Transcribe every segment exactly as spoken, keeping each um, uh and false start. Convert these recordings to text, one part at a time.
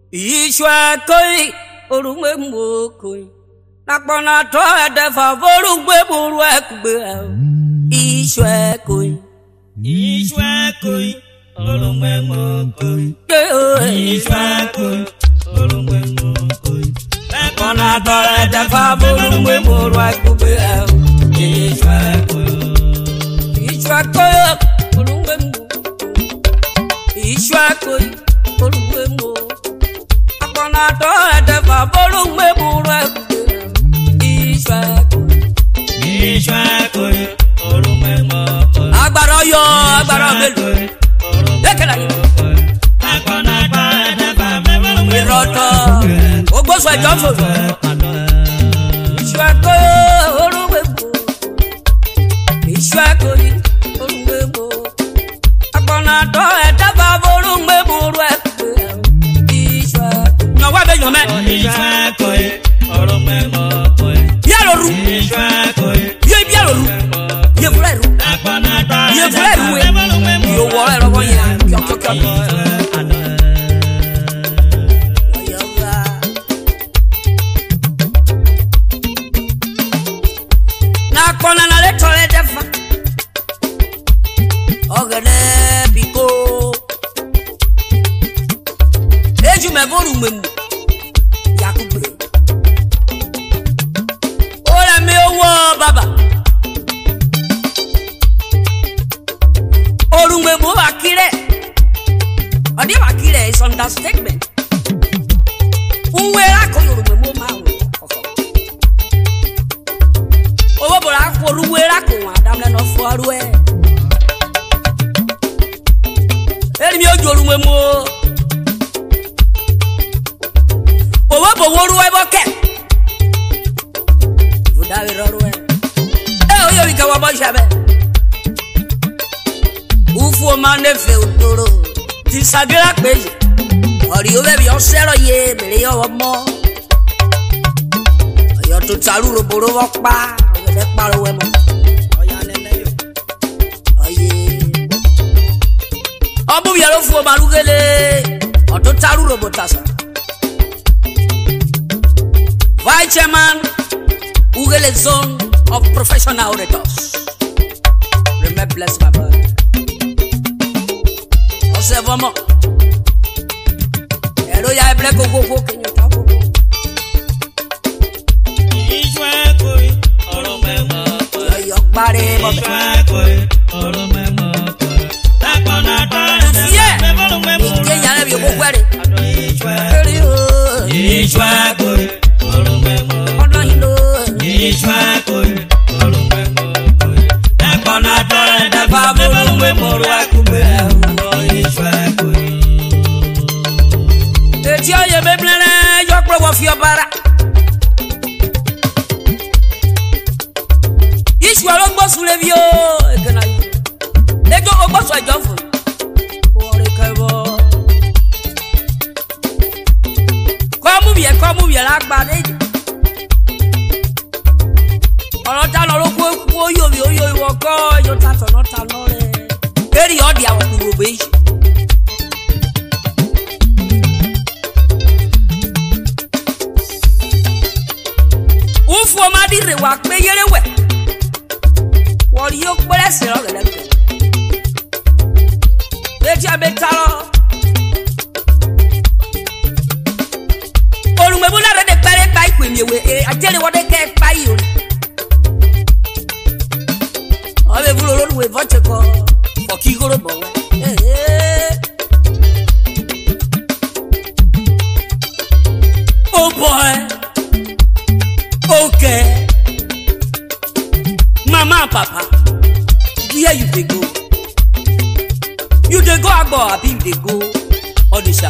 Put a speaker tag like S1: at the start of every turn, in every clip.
S1: Ishwa koi orungwe mokoi nakpona to ede favorungwe burwekbe Ishwa koi
S2: Ishwa koi orungwe mokoi Ishwa koi orungwe mokoi nakpona to ede favorungwe burwekbe Ishwa koi
S1: Ishwa koi orungwe mokoi Ishwa koi orungwe mokoi na to ede favorungwe burwekbe Ishwa koi
S2: Ishwa koi orungwe mokoi
S1: agbara yo agbara melu ekela ni
S2: akona to ede favorungwe
S1: iroto ogboso ejo fo Ishwa koi orungwe mokoi Ishwa koi orungwe mokoi akona to ede favorungwe burwekbe Ishwa no wa be yo me
S2: Ishwa koi orungwe mokoi
S1: biaroru
S2: Ishwa koi
S1: ye biaroru ye fuleru
S2: akona to
S1: ye fuleru we yo wo ero bo ye kyo kyo kyo na kona na le tole defa ogele biko eju me boru memu yakube ora me owo baba orungbe bo akire odi akire is understatement unwera ko orungbe mo ma wo ofo owo bora ko ruwera ko adam le no fo aruwe eri mi ojo orungbe mo owo bo woru e boke udawe roruwe e oyo wika wa boshabe ufu o mane fe odoro ti sagira peje ori o be bi o sero ye mere yo omo oyo to taru roboro wo pa o le paro we mo oya lele yo oye obu bi aro fu o marugele o to taru robotasa Vice Chairman, Ugele Zone of Professional Orators. Remember, bless my brother. Ose vomo. Ero ya eble koko koko kenyo tako.
S2: Ishwa koi orungwe mokoi
S1: Yo yo pare bo.
S2: Ishwa koi orungwe mokoi akona to ede favorungwe mokoi
S1: Kenya le bi koko ere.
S2: Ishwa koi orungwe mokoi
S1: Ono hindo.
S2: Ishwa koi orungwe mokoi akona to ede favorungwe mokoi Ishwa koi
S1: Eti oye beblele yo pro wo fi obara. Ishwa lo gbo sule bi o ekena yo. Ejo ogbo so ejo fun. Ore kebo. Komu bi e komu bi la gba de. Oro ta lo ko ku oyo bi oyo iwo ko yo ta to no ta no re. Eri odi awon ku robe yi. Ufu o ma di re wa pe yere we. Wori yo pere se ro gele. Eti abetaro. Orungbe bu na re de pere pa ipe mi ewe e ajele wo de ke pa yi o. Obe bu lo lo we voche ko ko ki goro bo we. Eh eh. Oh boy. Okay. Mama, papa, where you dey go? You dey go Agbo abi you dey go Odisha?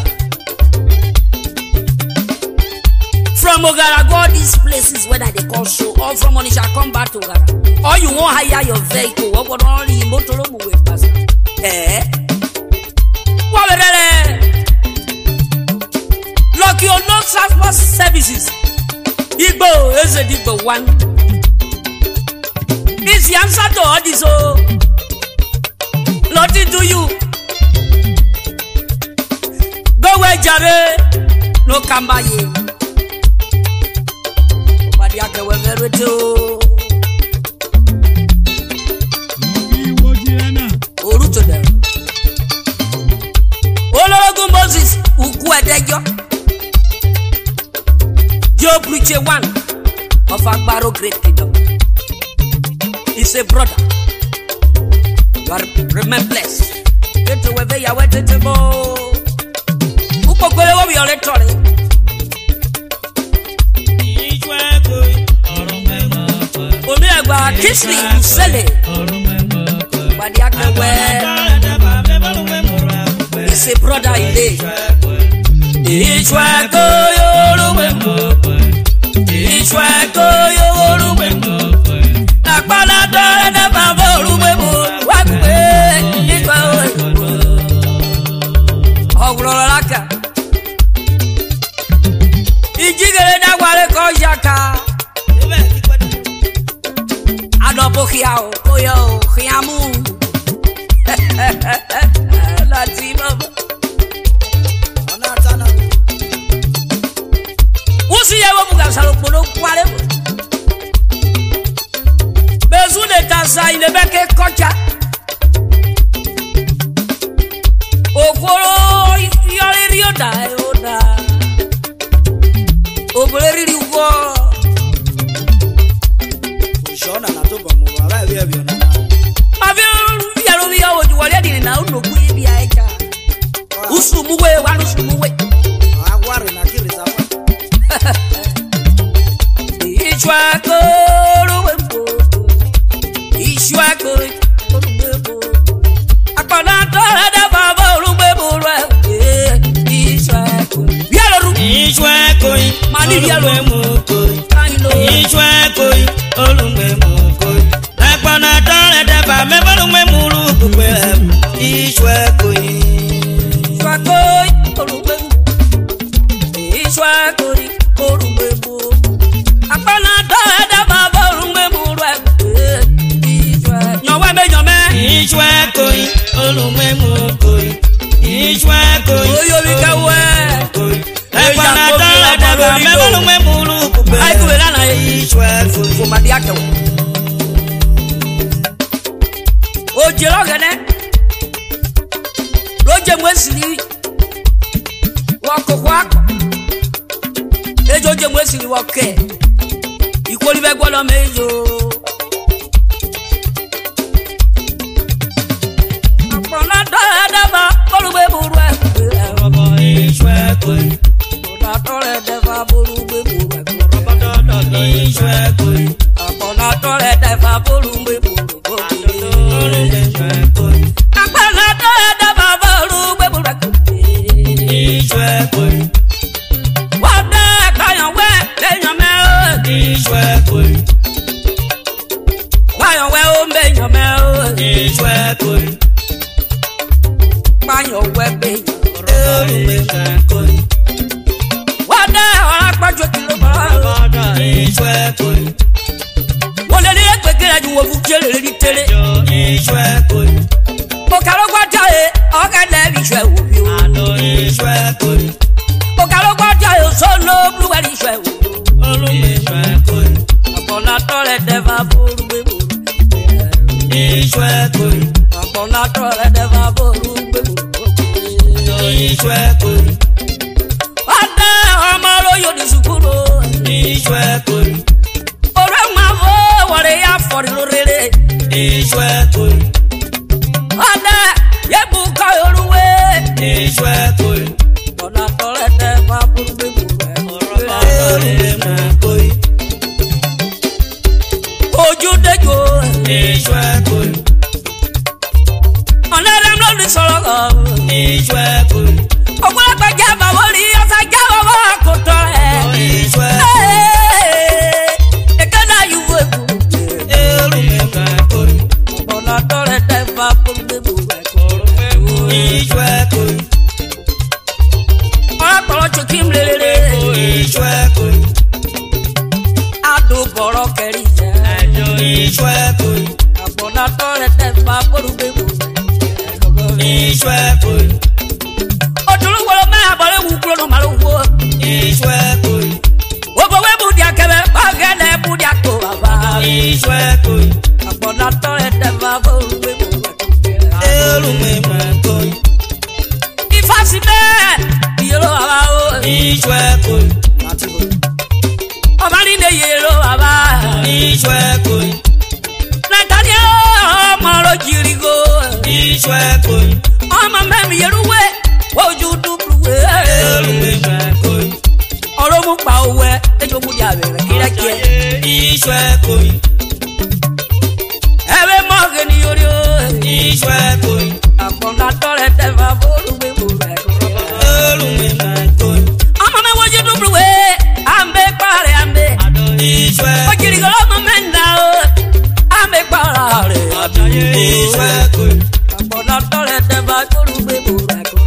S1: From Ogara go all these places where they call show, or from Onitsha come back to Ogara, or you won't hire your vehicle, or what only motor move with pass. Eh? What are they? Look, your no transport services. Igbo is a Igbo one. It's the answer to all this. Oh, nothing to you. Go away, Jare. no kamba ye body ake we very to oru to them Ologun Moses uku edejo Joe preacher one of Agbaro Great Kingdom. He's a brother. You are remembrance. Get to where they are waiting to go. Who could go over your electronic? Only about Kissley to sell it. But the actor where he's a brother in day. Each one go your Each one go your La palada de favor, what way? Oh, Gloraka. Ijigere wale kojaka. Adopo hiao, koyo, hiamu. La tiba. Usi ya wabuga salo pono kwale. Bezu de tasa ile beke kocha. Okoro yori rioda oda. Okoro riwo. Shona na to bomo ala bi abi na. Mavio yaro bi awo ju wale di na uno ku ibi aika. Usu muwe wa usu muwe. Agware na kiri za. Ishwako ruwembo Ishwako ruwembo Akona tora da baba ruwembo Ishwako Yalo ru Ishwako Mani yalo Ishwako Olumembo Akona tora da baba ruwembo Ishwako Ishwako Olumembo Ishwako Olumembo Apana da baba rumbe murwe Ishwe Nyowe me nyome Ishwe koi Olume mukoi Ishwe koi Oyo wikawe Apana da baba rumbe muru Aiku elana Ishwe koi Fumadi yake Ojiro gene Roje mwesili Wako wako Ejoje mwesili wake Ikoli be gwalo mejo Apona da da ba olugbe burwe robo ishwe koi Oda tole de ba burugbe burwe robo da da ishwe koi Apona tole de ba burugbe burwe ishwe koi Apona tole de ba burugbe burwe ishwe koi Wada kayan we leyan me Ishwe koi Bayo we o me yan me o Ishwe koi Bayo we be Ishwe koi Wada ora pajo kilo ba Ishwe koi Wole ni pe kere ju wo fu kele ri tere Ishwe koi Mo karo gwaja e o ka le ishwe wo bi o Ishwe koi Mo karo gwaja e so no blue we ishwe wo Ishwe koi Apona tole deva burugbe burugbe Ishwe koi Apona tole deva burugbe burugbe Ishwe koi Ada amaro yo di sukuro Ishwe koi Ore mavo wore ya for lorere Ishwe koi Ada yebu ka yoruwe Ishwe koi Apona tole deva burugbe burugbe Ishwe koi Oju dejo Ishwe koi Onere mlo ni soro Ishwe koi Ogbola gbaja ba wori osa ja wa ko to e Ishwe E kana yu we ku Eru me ka koi Ona tore te fa pun de bu e ko Ishwe koi Ora toro chukim lele Ishwe koi Adu boro keri Ishwe koi Apona tole te fa porugbe Ishwe koi Odulu wolo me abale wu kuro no malo wo ọmọ mẹ́mi yerúwé ojú dúpúwé. ọ̀rọ̀ mú pa owó ẹ ẹjọ́ mú di àbẹ̀rẹ̀ kíákíá. ẹ̀rẹ́ mọ́ọ̀gì ni yorí o. àpọ̀nà tọ́rẹ̀ tẹ́fà fórúgbé mú rẹ̀ kọ́. ọmọ mi wojú dúpúwé àmbẹ́ pàrẹ̀ àmbẹ́. ojúri kọ́ ọmọ mẹ́ta o àmbẹ́ pàrẹ̀ rẹ̀. àpọ̀nà tọ́rẹ̀ tẹ́fà fórúgbé mú rẹ̀ kọ́.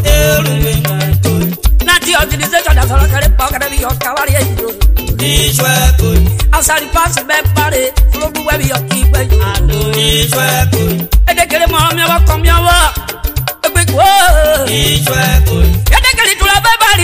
S1: Nati organisation da solo kare pa kare bi o kawari e yo. Asari pass be pare, flo bu we bi o ki pe yo. Ede kere mo mi wa kom yo wa. Egbe ko. Ede kere tu la be bari